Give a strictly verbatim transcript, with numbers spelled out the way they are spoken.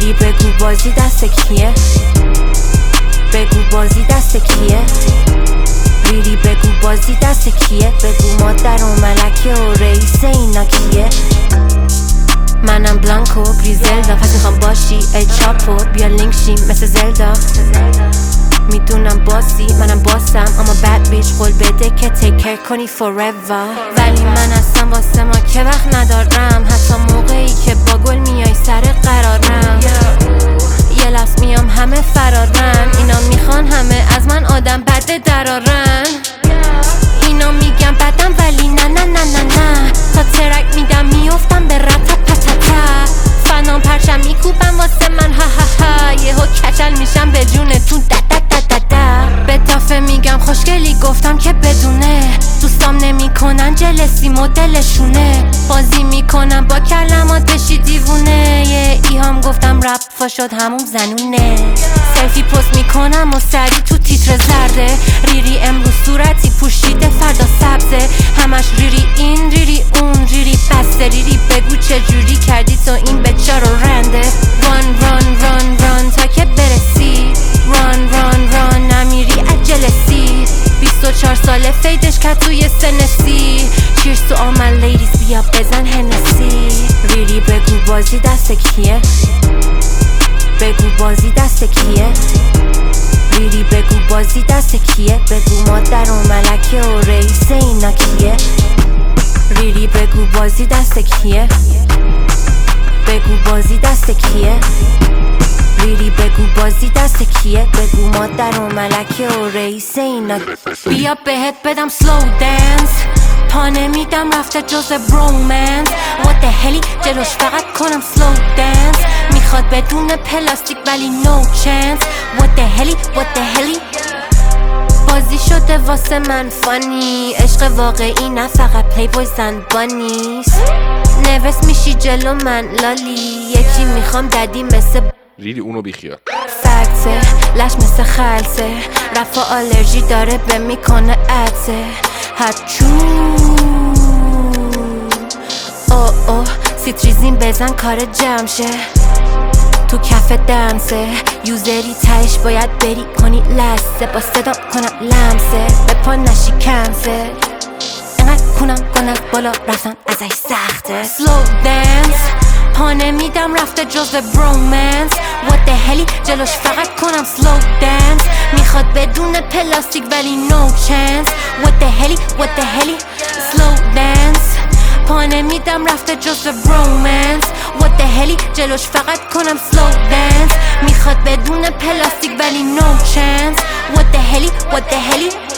ریری بگو بازی دست کیه، بگو بازی دست کیه، ریری بگو بازی دست کیه، بگو مادر و ملکه و رئیس اینا کیه. منم بلانکو گریزلدا، پس میخوام باشی ای چاپو، بیا لینک شیم مثل زلدا. میدونم باسی منم باسم، اما بد بیچ قول بده که تیک کر کنی forever. ولی من هستم واسه ما که وقت ندارم، حتی موقعی که با گل میای سر قرارم. یه لحظ میام همه فرارن، اینا میخوان همه از من آدم بد درارن. اینا میگم بدم ولی نه نه نه نه نه، تا ترک میدم میافتم به رتا پتتا. فنام پرچم میکوبم واسه من ها ها ها، یهو کچل میشم به جونتون دا دا دا دا دا. به تافه میگم خوشگلی گفتم که بدونه، دوستام نمیکنن جلسی مدلشونه. بازی میکنم با کلمات بشی دیوونه، یه ایهام گفتم رپ فا شد همون زنونه. سلفی پست میکنم و سری تو تیتر زرده، ریری امروز صورتی پوشیده فردا سبزه. همش ریری این ریری اون ریری بسته، ریری بگو چجوری کردی تو این بچه رو رنده. ران ران ران ران تا که برسی، ران ران ران نمیری عجلسی. بیست و چهار ساله فیدش که توی سنسی، چیرز تو all my ladies بیا بزن هنسی. ریری بگو بازی دست کیه، بگو بازی دست کیه، ریری بگو بازی دست کیه، بگو مادر و ملکه و رئیس اینا کیه. ریری بگو بازی دست کیه، بگو بازی دست کیه، ریری بگو بازی دست کیه، بگو مادر و ملکه و رئیس اینا. بیا بهت بدم سلو دنس، پا نمیدم رفته جز برومنس. what the hellی جلوش فقط کنم سلو دنس، میخواد بدون پلاستیک ولی نو چنس. what the hellی what the hellی بازی شده واسه من فانی، عشق واقعی نه فقط پلی بوی زن بانیست. نوست میشی جلو من لالی، یکی میخوام ددی مثل ریری اونو بیخیال. فکسه لش مثل خلصه، رفا آلرژی داره به میکنه عدسه. هچو او او سیتریزین بزن کار جمشه، تو کف دنسه یوزری تهش باید بری کنی لسه. با صدا کنم لمسه به پا نشی کنسه، اینقدر کنم گناه بالا رفتن ازش سخته. سلو دنس پا نمیدم رفته جز برومنس. what the hellی جلوش فقط کنم سلو دنس، میخواد بدون پلاستیک ولی نو چنس. what the hellی what the hellی سلو دنس پا نمیدم رفته جز برومنس. what the hellی جلوش فقط کنم سلو دنس، میخواد بدون پلاستیک ولی نو چنس. what the hellی what the hellی